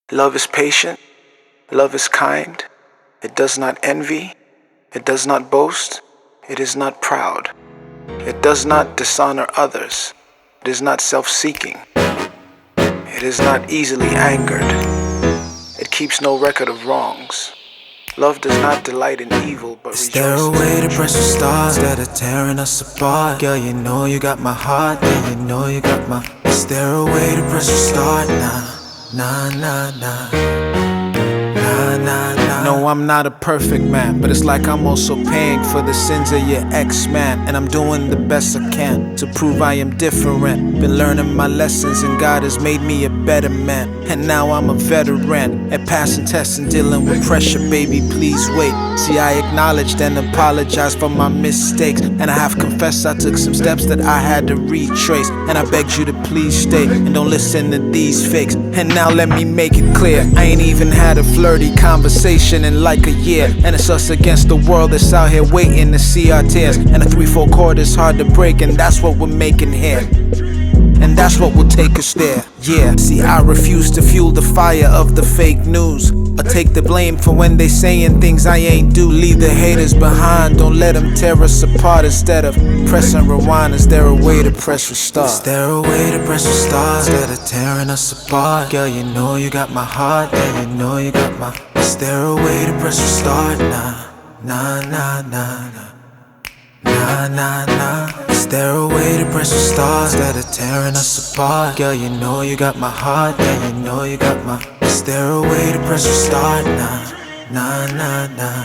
Love is patient, love is kind, it does not envy, it does not boast, it is not proud, it does not dishonor others, it is not self-seeking, it is not easily angered, it keeps no record of wrongs. Love does not delight in evil, but Is there a way to press the stars that are tearing us apart? Girl, you know you got my heart, yeah, you know you got my... Is there a way to press the start? Nah, nah, nah, nah, nah, nah. No, I'm not a perfect man, but it's like I'm also paying for the sins of your ex-man. And I'm doing the best I can to prove I am different. Been learning my lessons and God has made me a better man. And now I'm a veteran at passing tests and dealing with pressure, baby, please wait. See, I acknowledged and apologized for my mistakes, and I have confessed I took some steps that I had to retrace. And I begged you to please stay and don't listen to these fakes. And now let me make it clear, I ain't even had a flirty conversation in like a year. And it's us against the world that's out here waiting to see our tears. And a 3/4 chord is hard to break, and that's what we're making here. And that's what will take us there, yeah. See, I refuse to fuel the fire of the fake news, or take the blame for when they saying things I ain't do. Leave the haters behind, don't let them tear us apart. Instead of pressing rewind, is there a way to press restart? Is there a way to press the stars that are tearing us apart? Girl, you know you got my heart, yeah, you know you got my... Is there a way to press restart? Nah, nah, nah, nah, nah. Nah, nah, nah. Is there a way to press the stars that are tearing us apart? Girl, you know you got my heart, yeah, you know you got my... Is there a way to press the start? Nah, nah, nah, nah,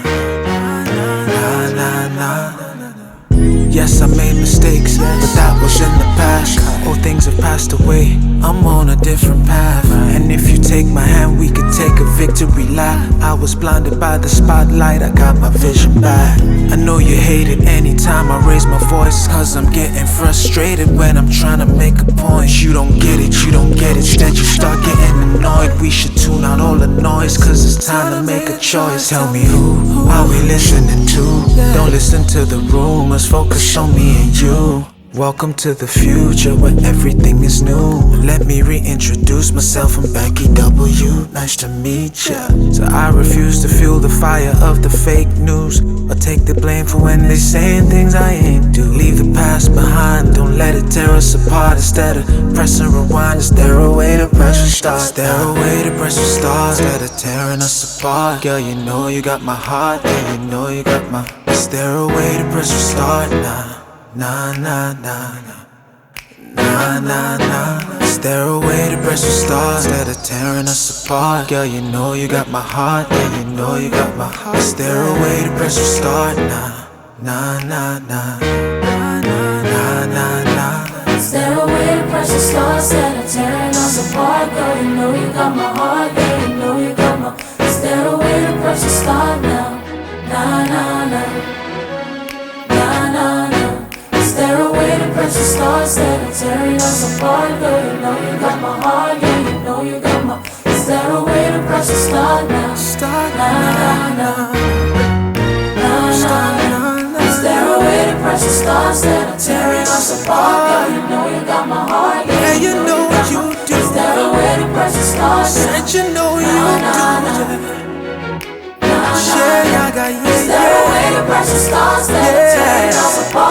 nah, nah, nah. Yes, I made mistakes, but that was in the past. Oh, things have passed away, I'm on a different path. And if you take my hand, we could take a victory lap. I was blinded by the spotlight, I got my vision back. I know you hate it anytime I raise my voice, cause I'm getting frustrated when I'm trying to make a point. You don't get it, you don't get it, instead you start getting annoyed. We should tune out all the noise, cause it's time to make a choice. Tell me who are we listening to? Don't listen to the rumors, focus on me and you. Welcome to the future where everything is new. Let me reintroduce myself, I'm Becky W. Nice to meet ya. So I refuse to fuel the fire of the fake news, or take the blame for when they saying things I ain't do. Leave the past behind, don't let it tear us apart. Instead of pressing rewind, is there a way to press restart? Is there a way to press the stars that are tearing us apart? Girl, you know you got my heart, yeah, you know you got my... Is there a way to press restart? Nah, nah, nah, nah, nah, nah, nah. Is there a way to press the stars that are tearing us apart? Girl, you know you got my heart, yeah, you know you got my heart. Is there a way to press the start? Nah, nah, nah, nah, nah, nah, nah, nah. Is there a way to press the stars that are tearing us apart? Girl, you know you got my heart, yeah, you know you got my... Is there a way to press the start now? Nah, nah, nah, nah, nah, nah. Is there a way to press the stars that are tearing us apart? Girl, you know you got my heart, yeah, you know you got my... Is there a way to press the start now? Nah, nah, nah, nah, nah, nah. Is there a way to press the stars that are tearing us apart? Girl, you know you got my heart, yeah, you know you do. Is there a way to press the stars now? Said you know you do. Is there a way to press the stars that are tearing us apart?